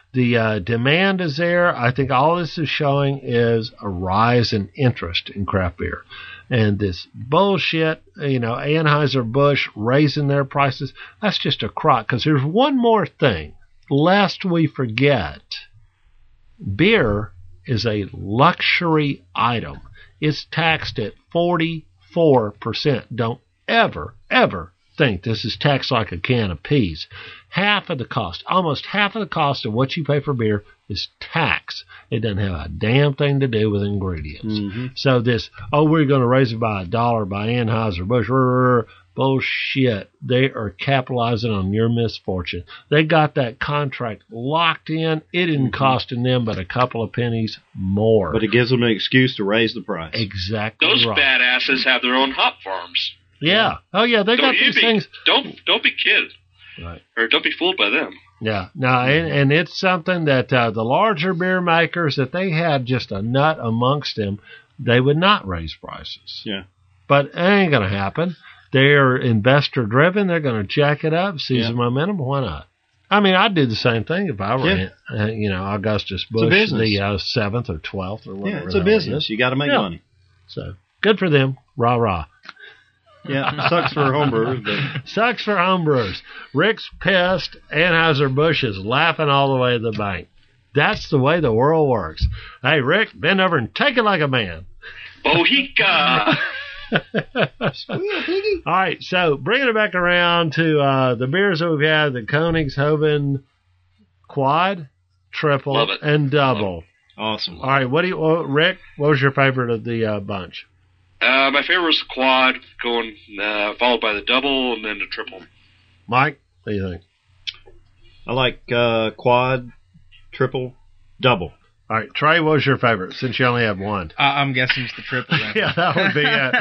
S5: The uh, demand is there. I think all this is showing is a rise in interest in craft beer. And this bullshit, you know, Anheuser-Busch raising their prices, that's just a crock. Because there's one more thing, lest we forget. Beer is a luxury item. It's taxed at forty-four percent. Don't ever, ever think this is taxed like a can of peas. Half of the cost, almost half of the cost of what you pay for beer is tax. It doesn't have a damn thing to do with ingredients.
S6: Mm-hmm.
S5: So this, oh, we're going to raise it by a dollar by Anheuser-Busch, bullshit. They are capitalizing on your misfortune. They got that contract locked in. It isn't costing them but a couple of pennies more.
S6: But it gives them an excuse to raise the price.
S5: Exactly
S4: Those
S5: right.
S4: badasses have their own hop farms.
S5: Yeah. Oh, yeah, they
S4: Don't
S5: got
S4: you
S5: these
S4: be,
S5: things.
S4: Don't don't be kidded.
S5: Right.
S4: Or don't be fooled by them.
S5: Yeah, no, and, and it's something that uh, the larger beer makers, if they had just a nut amongst them, they would not raise prices.
S6: Yeah.
S5: But it ain't going to happen. They're investor driven. They're going to jack it up, seize
S6: Yeah.
S5: the momentum. Why not? I mean, I'd do the same thing if I were,
S6: Yeah.
S5: uh, you know, Augustus
S6: It's a
S5: Bush,
S6: business.
S5: the uh, seventh or twelfth or whatever.
S6: Yeah, it's
S5: the
S6: a
S5: hell it
S6: business.
S5: is.
S6: You got to make
S5: Yeah.
S6: money.
S5: So good for them. Rah rah.
S6: Yeah, it sucks for homebrewers, but
S5: Sucks for homebrewers. Rick's pissed. Anheuser-Busch is laughing all the way to the bank. That's the way the world works. Hey, Rick, bend over and take it like a man.
S4: Bohica!
S5: All right, so bringing it back around to uh, the beers that we've had, the Königshoven Quad, Triple,
S4: Love it.
S5: and Double.
S6: awesome.
S5: All right, what do you, oh, Rick, what was your favorite of the uh, bunch?
S4: Uh, my favorite was the quad, going uh, followed by the double, and then the triple.
S5: Mike, what do you think?
S6: I like uh, quad, triple, double.
S5: All right, Trey, what was your favorite, since you only have one?
S10: Uh, I'm guessing it's the triple. Then.
S5: Yeah, that would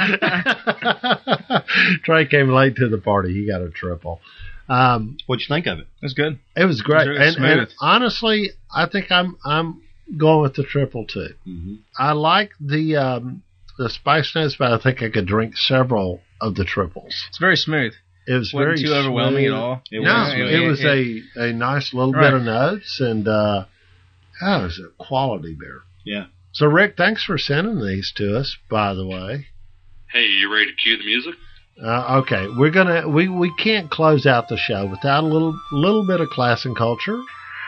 S5: be it. Trey came late to the party. He got a triple. Um,
S6: What'd you think of it?
S10: It was good.
S5: it was great.
S10: It was really
S5: and,
S10: smooth.
S5: and honestly, I think I'm I'm going with the triple too.
S6: Mm-hmm.
S5: I like the um, the spice notes, but I think I could drink several of the triples.
S10: It's very smooth.
S5: It was
S10: Wasn't
S5: very
S10: too overwhelming
S5: smooth.
S10: at all.
S6: It
S5: No,
S6: was
S5: it,
S6: smooth.
S5: was a, a nice little
S10: Right.
S5: bit of notes, and uh, oh, it was a quality beer.
S6: Yeah.
S5: So, Rick, thanks for sending these to us, by the way.
S4: Hey, you ready to cue the music?
S5: Uh, okay, we're gonna we, we can't close out the show without a little little bit of class and culture.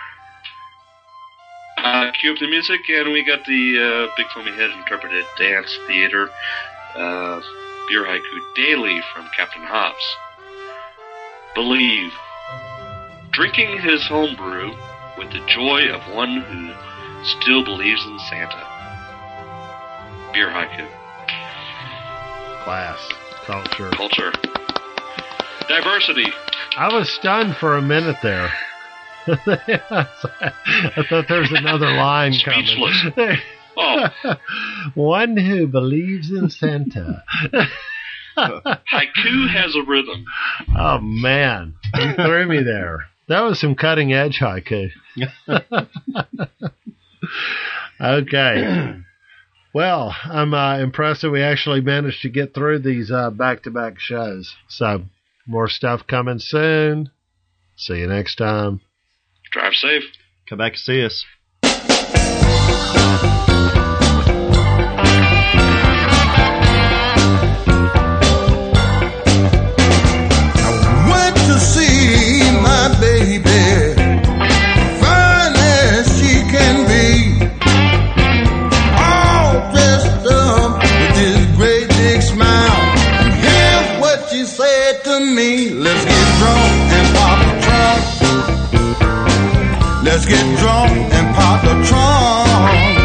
S4: Uh, cue up the music, and we got the uh, Big Foamy Head interpreted dance theater uh, beer haiku daily from Captain Hops. Believe. Drinking his homebrew with the joy of one who still believes in Santa. Beer haiku.
S5: Class, culture.
S4: Culture. Diversity.
S5: I was stunned for a minute there. I thought there was another line
S4: Speechless.
S5: coming.
S4: Oh.
S5: One who believes in Santa.
S4: Haiku has a rhythm.
S5: Oh, man. You threw me there. That was some cutting edge haiku. Okay. Well, I'm uh, impressed that we actually managed to get through these uh, back-to-back shows. So, more stuff coming soon. See you next time.
S4: Drive safe.
S6: Come back and see us.
S7: Went to see my baby, fine as she can be, all dressed up with this great big smile. Here's what she said to me: let's get drunk and pop a trunk. Let's get drunk and pop the trunk.